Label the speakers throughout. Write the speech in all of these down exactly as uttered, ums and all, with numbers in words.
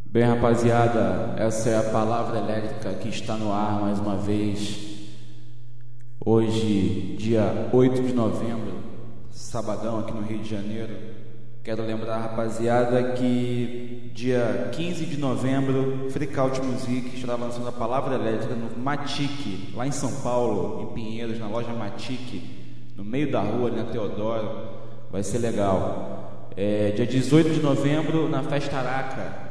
Speaker 1: Bem, rapaziada, essa é a Palavra Elétrica que está no ar mais uma vez. Hoje, dia oito de novembro, sabadão aqui no Rio de Janeiro. Quero lembrar, rapaziada, que dia quinze de novembro, Freakout Music estará lançando a Palavra Elétrica no Matic, lá em São Paulo, em Pinheiros, na loja Matic, no meio da rua, ali na Teodoro. Vai ser legal. É, dia dezoito de novembro, na Festa Araca,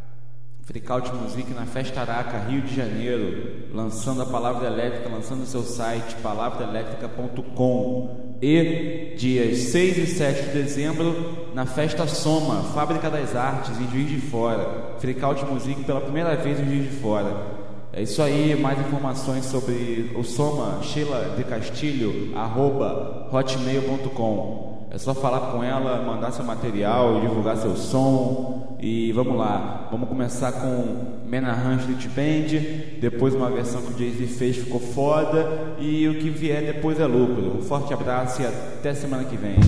Speaker 1: Freakout Music na Festa Araca, Rio de Janeiro, lançando a Palavra Elétrica, lançando o seu site palavra elétrica ponto com. E dias seis e sete de dezembro na Festa Soma, Fábrica das Artes, em Juiz de Fora. Freakout Music pela primeira vez em Juiz de Fora. É isso aí. Mais informações sobre o Soma, Sheila de Castilho, arroba hotmail ponto com. É só falar com ela, mandar seu material, divulgar seu som. E vamos lá, vamos começar com Menahan Street Band, depois uma versão que o Jay-Z fez, ficou foda, e o que vier depois é lucro. Um forte abraço e até semana que vem.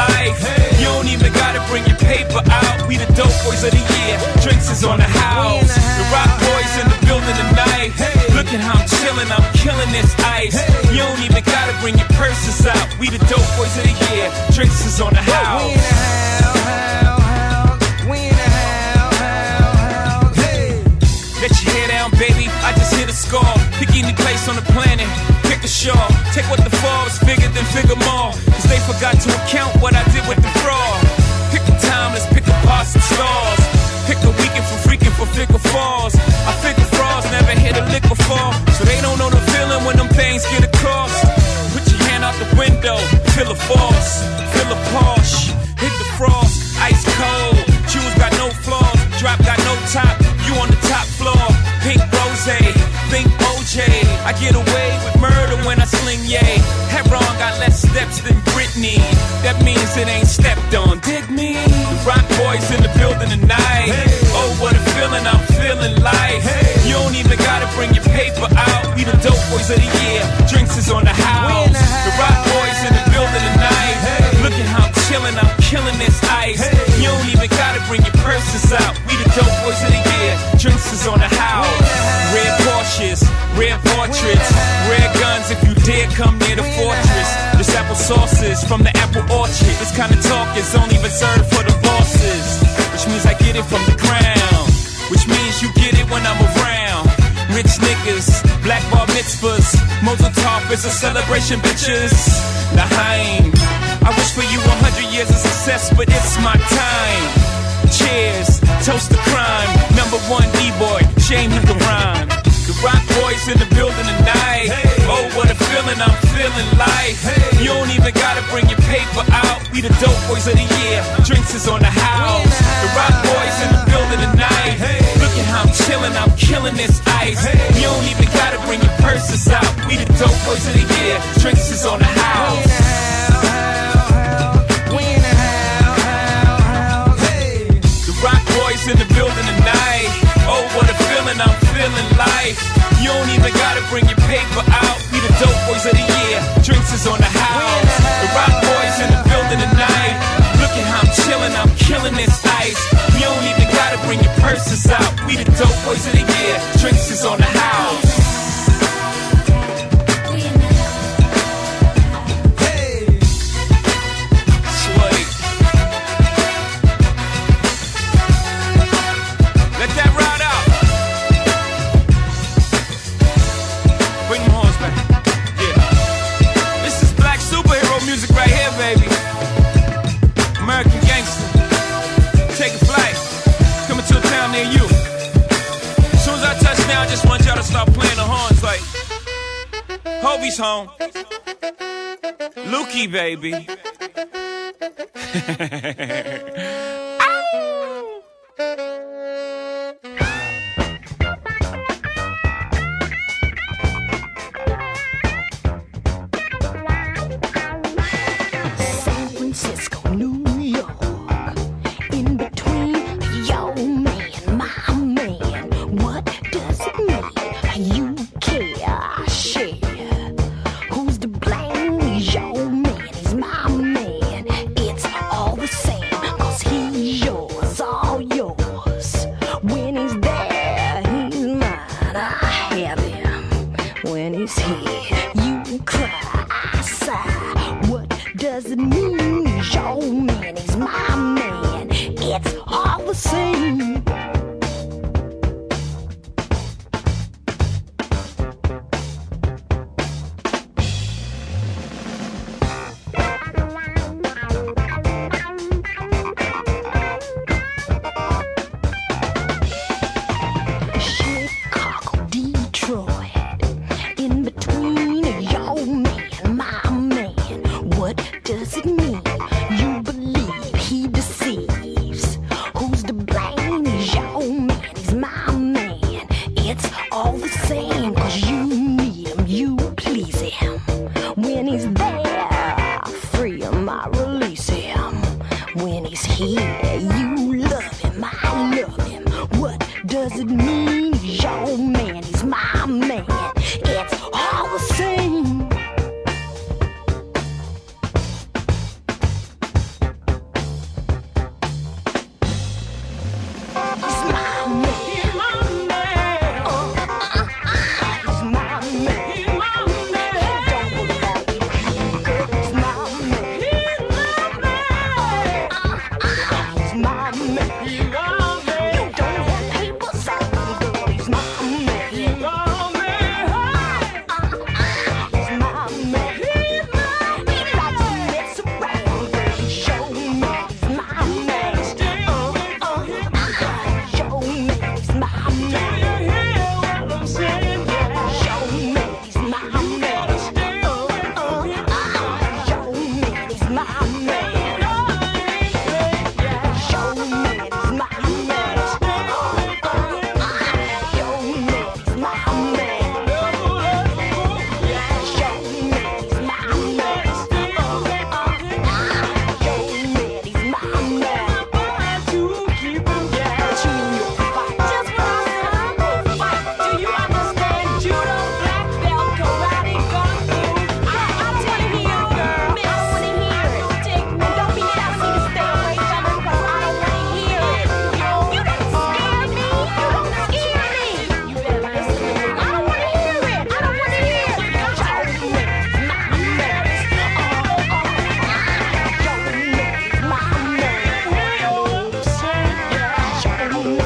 Speaker 2: Bring your paper out, we the dope boys of the year. Drinks is on the house. at how I'm chillin', I'm killing this ice. Hey. You don't even gotta bring your purses out. We the dope boys of the year. Drinks is on the house.
Speaker 3: We in the house, house, house. We in the house, house, house. Hey.
Speaker 2: Let your hair down, baby. I just hit a score. Pick any place on the planet. Pick a shawl. Take what the Forbes figured, then figure more. Cause they forgot to account what I did with the fraud. Pick a time, let's pick a parts and stars. Pick a weekend for freaking for figure falls. I figure frauds never hit a liquor fall. So they don't know the feeling when them things get across. Put your hand out the window, feel a force, feel a Porsche. Hit the frost, ice cold. Shoes got no flaws, drop got no top. You on the top floor, pink rose, think O J. I get away with murder when I sling yay. Heron got less steps than Britney. That means it ain't stepped on, dig me. The Rock Boys in the building tonight. Hey. Oh, what a feeling, I'm feeling like. Hey. You don't even gotta bring your paper out. We the dope boys of the year. Drinks is on the house. The, house. The Rock Boys in the building tonight. Hey. Look at how I'm chilling, I'm killing this ice. Hey. You don't even gotta bring your purses out. We the dope boys of the year. Drinks is on the house. Red Porsches, red portraits, red guns if you dare come near the fortress. This apple sauces from the apple orchard. This kind of talk is only reserved for the bosses. Which means I get it from the ground. Which means you get it when I'm around. Rich niggas, black bar mitzvahs, Mosul top is a celebration, bitches. L'chaim. I wish for you a hundred years of success, but it's my time. Cheers, toast to crime. Number one D-boy, shame he can rhyme. The Rock Boys in the building tonight. Hey. Oh, what a feeling, I'm feeling like. Hey. You don't even gotta bring your paper out. We the dope boys of the year. Drinks is on the house. The Rock Boys in the building tonight. Hey. Look at how I'm chilling, I'm killing this ice. Hey. You don't even gotta bring your purses out. We the dope boys of the year. Drinks is on the house. In the building tonight. Oh, what a feeling, I'm feeling life. You don't even gotta bring your paper out. We the dope boys of the year. Drinks is on the house. The Rock Boys in the building tonight. Look at how I'm chilling, I'm killing this ice. You don't even gotta bring your purses out. We the dope boys of the year. Drinks is on the house. Start playing the horns like Hobie's home. Lukey, baby.
Speaker 4: San Francisco, New York, in between your man, my man. What does it mean? You care, share. Who's to blame? He's your man, he's my man. It's all the same, cause he's yours, all yours. When he's there, he's mine, I have him. When he's here, you cry, I sigh. What does it mean? He's your man, he's my man. It's all the same. He's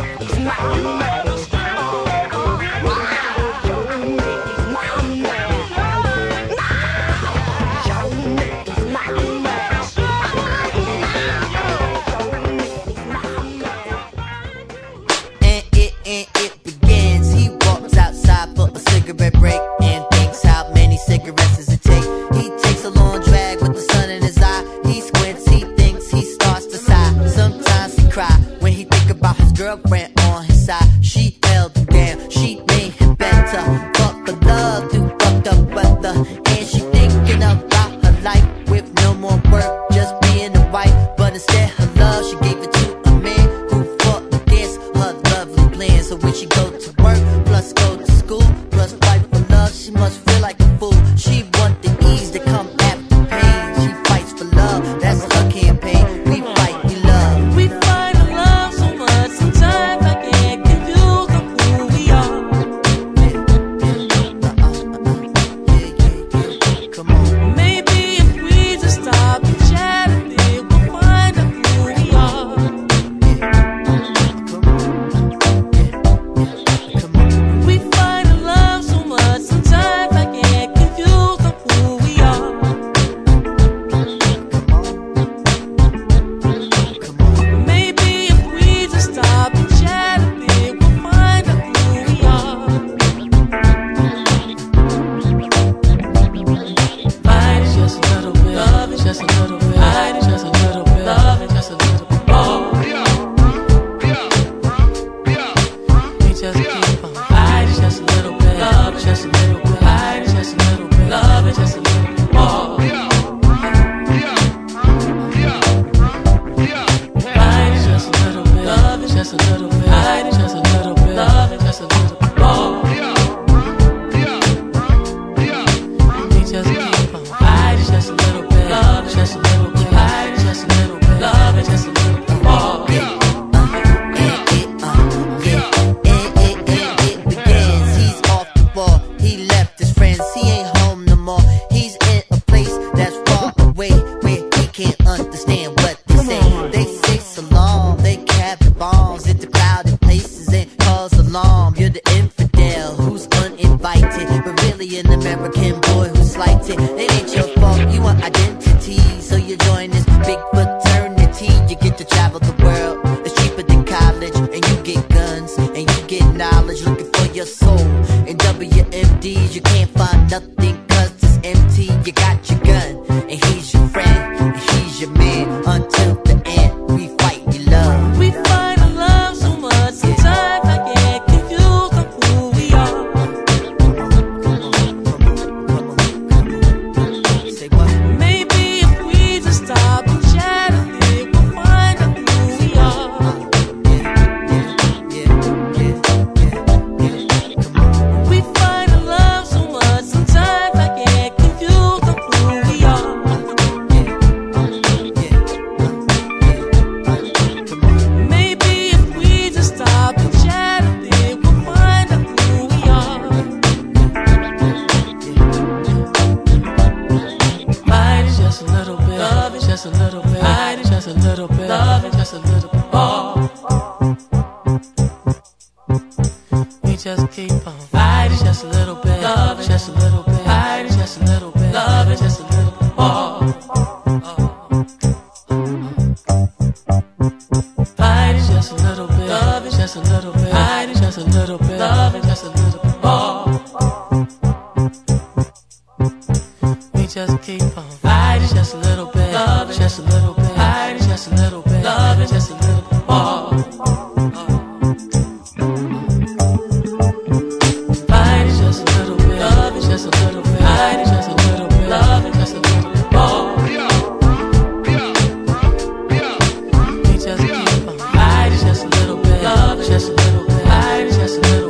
Speaker 5: Just a little bit, just a little bit, just a little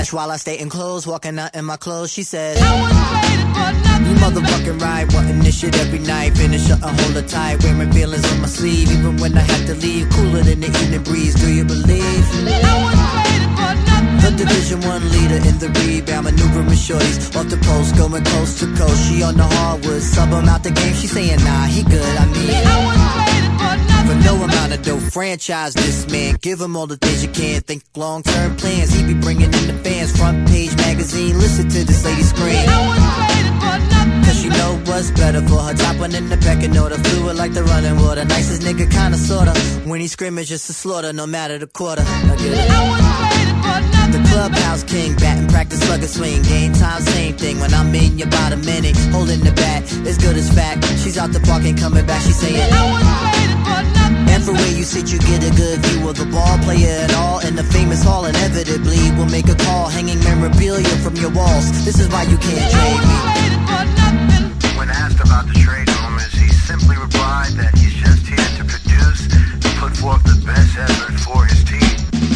Speaker 5: cash while I stay in clothes. Walking out in my clothes, she says,
Speaker 3: I wasn't waiting for nothing.
Speaker 5: you motherfucking right, wanting this shit every night. Finish up and hold her tight, wearing feelings on my sleeve. Even when I have to leave, cooler than the evening breeze. Do you believe?
Speaker 3: I wasn't waiting for nothing.
Speaker 5: The Division One leader in the rebound, maneuvering shorties off the post, going coast to coast. She on the hardwood, sub him out the game. She saying, nah, he good. I mean,
Speaker 3: I wasn't waiting for nothing.
Speaker 5: for no amount of dough, franchise this man. Give him all the things you can. Think long-term plans. He be bringing in the fans. Front page magazine. Listen to this lady scream.
Speaker 3: I wasn't waiting for nothing.
Speaker 5: Cause she know what's better for her. Top one in the pecking order. Fluid like the running water. Nicest nigga, kinda sorta. When he scrimmage, just a slaughter. No matter the quarter. I get it.
Speaker 3: I wasn't waiting for nothing.
Speaker 5: The clubhouse king, batting practice, slugger swing. Game time, same thing. When I'm in your bottom minute, holding the bat, as good as fact. She's out the park, ain't coming back. She's saying,
Speaker 3: I wasn't waiting for nothing.
Speaker 5: and for where you sit, you get a good view of the ball player and all. In the famous hall, inevitably will make a call, hanging memorabilia from your walls. This is why you can't
Speaker 3: I
Speaker 5: trade me.
Speaker 3: wasn't waiting for nothing.
Speaker 6: When asked about the trade rumors, he simply replied that he's just here to produce and put forth the best effort for his team.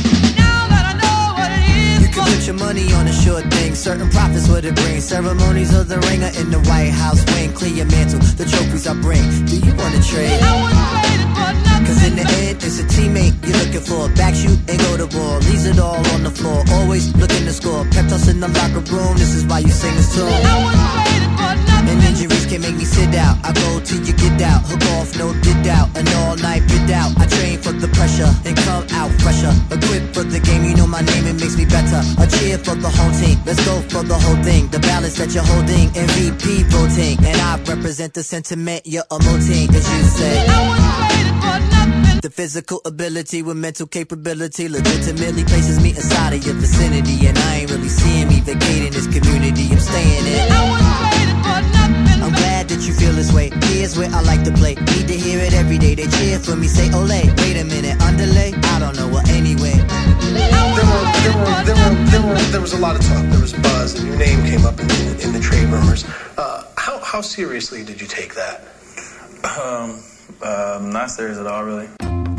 Speaker 3: Now that I know what it is.
Speaker 5: You can put your money on a sure thing. Certain profits what it brings. Ceremonies of the ringer in the White House wing. Clear your mantle, the trophies I bring. Do you wanna trade?
Speaker 3: I wasn't waiting for nothing.
Speaker 5: Cause in the end, it's a teammate you're looking for. Back shoot and go to ball. Leaves it all on the floor. Always looking to score. Pep toss in the locker room. This is why you sing this tune.
Speaker 3: I wasn't waiting for nothing.
Speaker 5: And injuries can make me sit out. I go till you get out. Hook off, no did out. An all night bid out. I train for the pressure and come out fresher. Equipped for the game, you know my name, it makes me better. A cheer for the home team. Let's go for the whole thing. The balance that you're holding. M V P voting. And I represent the sentiment you're emoting, as you say.
Speaker 3: I wasn't waiting for nothing.
Speaker 5: The physical ability with mental capability legitimately places me inside of your vicinity. And I ain't really seeing me vacating this community. I'm staying in.
Speaker 3: I wasn't waiting for nothing.
Speaker 5: I'm glad that you feel this way. Here's where I like to play. Need to hear it every day. They cheer for me, say ole. Wait a minute, underlay? I don't know, well anyway.
Speaker 3: I
Speaker 7: There were,
Speaker 3: wasn't
Speaker 7: there
Speaker 3: waiting
Speaker 7: were,
Speaker 3: for
Speaker 7: there were,
Speaker 3: nothing.
Speaker 7: there were, there was a lot of talk. There was buzz, and your name came up in the, in the trade rumors. Uh, how, how seriously did you take that?
Speaker 8: Um, um, not serious at all, really.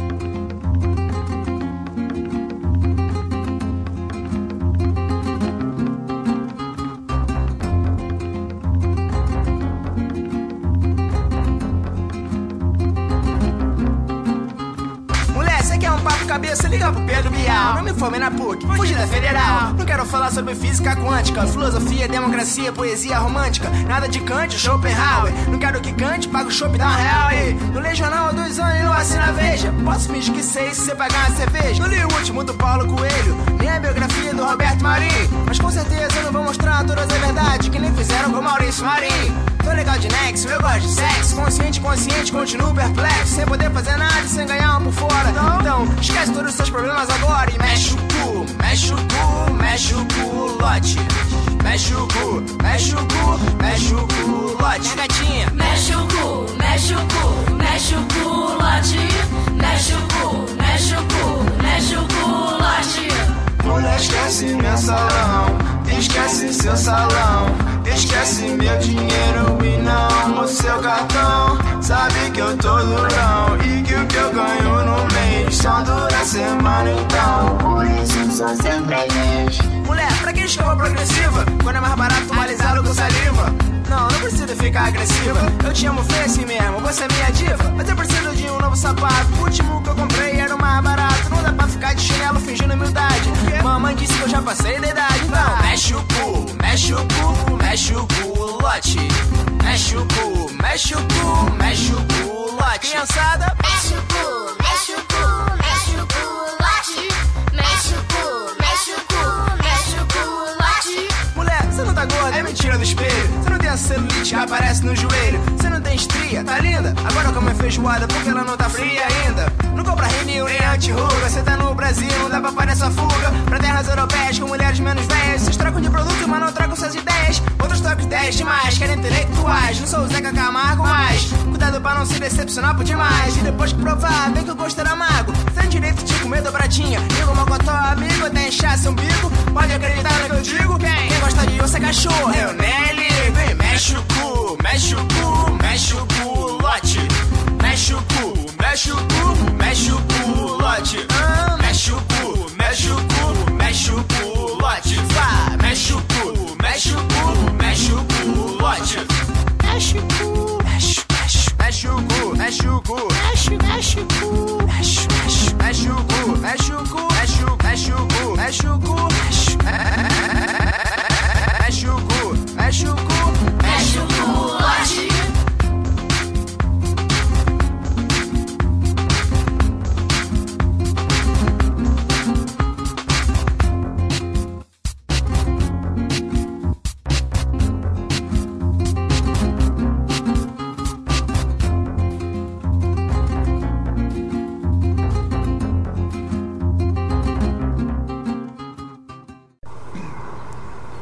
Speaker 9: Mulher, você quer um papo cabeça? Liga pro Pedro Bial. Não me formei na P U C, fugi da Federal. Não quero falar sobre física quântica, filosofia, democracia, poesia romântica. Nada de Kant, Schopenhauer. Não quero que cante, paga o chopp, dá um real. E não lê jornal há dois anos e não assina Veja. Posso fingir que sei se você pagar uma cerveja. Não li o último do Paulo Coelho, nem a biografia do Roberto Marinho. Mas com certeza eu não vou mostrar todas as verdades que nem fizeram com Maurício Marinho. Tô legal de nexo, eu gosto de sexo. Consciente, consciente, continuo perplexo. Sem poder fazer nada e sem ganhar um por fora. Então, esquece todos os seus problemas agora e mexe o cu, mexe o cu, mexe o culote. Mexe o cu, mexe o cu, mexe o culote. Minha gatinha,
Speaker 10: Mexe o cu, mexe o cu, mexe o culote. Mexe o cu, mexe o cu, mexe o culote.
Speaker 9: mulher, esquece meu salão. Esquece seu salão. Esquece meu dinheiro e não o seu cartão. Sabe que eu tô durão e que o que eu ganho no mês só dura a semana então.
Speaker 10: Por isso sou sempre leve.
Speaker 9: Mulher, pra que escova progressiva? Quando é mais barato alisá-lo com saliva. Não, não precisa ficar agressiva. Eu te amo feio assim mesmo, você é minha diva. Mas eu preciso de um novo sapato. O último que eu comprei era o mais barato. Não dá pra ficar de chinelo fingindo humildade. Mamãe disse que eu já passei da idade. Então, mexe o cu, mexe o cu, mexe o culote. Mexe o cu, mexe o cu, mexe o culote. Criançada,
Speaker 10: Mexe o cu, mexe o cu, mexe o culote. Mexe o cu, mexe o cu, mexe o culote.
Speaker 9: mulher, você não tá gorda, é mentira do espelho. Você não tem a celulite que aparece no joelho. Você não tem estria, tá linda. Agora como é feijoada porque ela não tá fria ainda. Não compra Renil nem anti-ruga. Você tá no Brasil, não dá pra parar essa fuga. Pra terras europeias com mulheres menos velhas. Vocês trocam de produto, mas não trocam suas ideias. Outros trocam ideias demais, querem intelectuais. Não sou o Zeca Camargo mais. Cuidado pra não se decepcionar por demais. E depois que provar, vem que o gosto era amargo. Tem direito de comer dobradinha. Digo mocotó, amigo, até inchar seu umbigo. Pode acreditar no que eu digo. Quem, Quem gosta de osso é cachorro. Eu nem ligo. Vem, mexe o cu, mexe o cu, mexe o culote. Mexe o cu, mexe o cu, mexe o culote. Ah, mexe o cu, mexe o cu, mexe o culote. Vai.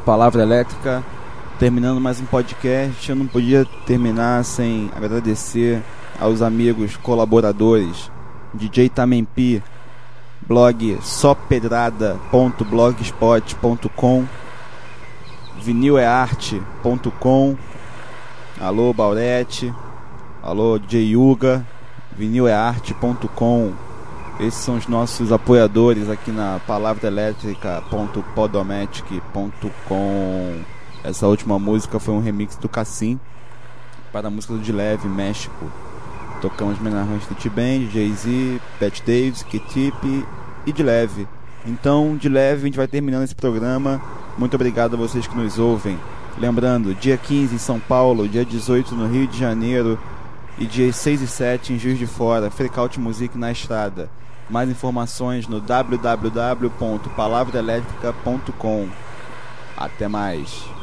Speaker 1: Palavra Elétrica, terminando mais um podcast. Eu não podia terminar sem agradecer aos amigos colaboradores D J Tamempi, blog só pedrada ponto blogspot ponto com, vinil é arte ponto com, alô Baurete, alô D J Yuga, vinil é arte ponto com. Esses são os nossos apoiadores aqui na palavra elétrica ponto podomatic ponto com. Essa última música foi um remix do Cassim para a música do De Leve, México. Tocamos Menarrão Street Band, Jay-Z, Pat Davis, K-Tip e De Leve. Então, De Leve, a gente vai terminando esse programa. Muito obrigado a vocês que nos ouvem. Lembrando, dia quinze em São Paulo, dia dezoito no Rio de Janeiro e dia seis e sete em Juiz de Fora, Freakout Music na estrada. Mais informações no w w w ponto palavra elétrica ponto com. Até mais.